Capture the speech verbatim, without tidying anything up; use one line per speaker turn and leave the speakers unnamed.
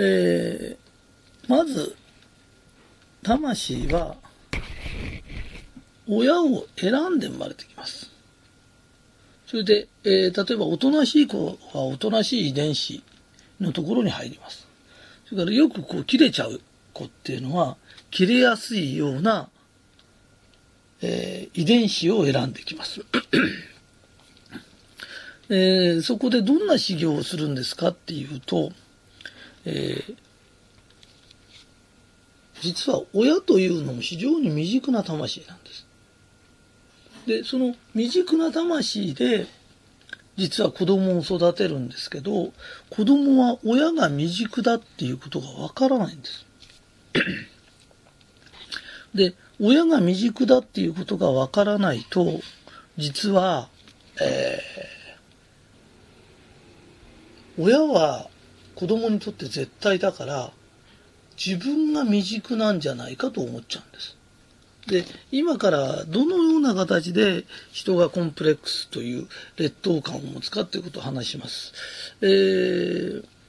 えー、まず魂は親を選んで生まれてきます。それで、えー、例えばおとなしい子はおとなしい遺伝子のところに入ります。それからよくこう切れちゃう子っていうのは切れやすいような、えー、遺伝子を選んできます。えー、そこでどんな修行をするんですかっていうと、えー、実は親というのも非常に未熟な魂なんです。で、その未熟な魂で実は子供を育てるんですけど、子供は親が未熟だっていうことがわからないんです。で、親が未熟だっていうことがわからないと、実は、えー、親は子供にとって絶対だから、自分が未熟なんじゃないかと思っちゃうんです。で、今からどのような形で人がコンプレックスという劣等感を持つかということを話します。えー、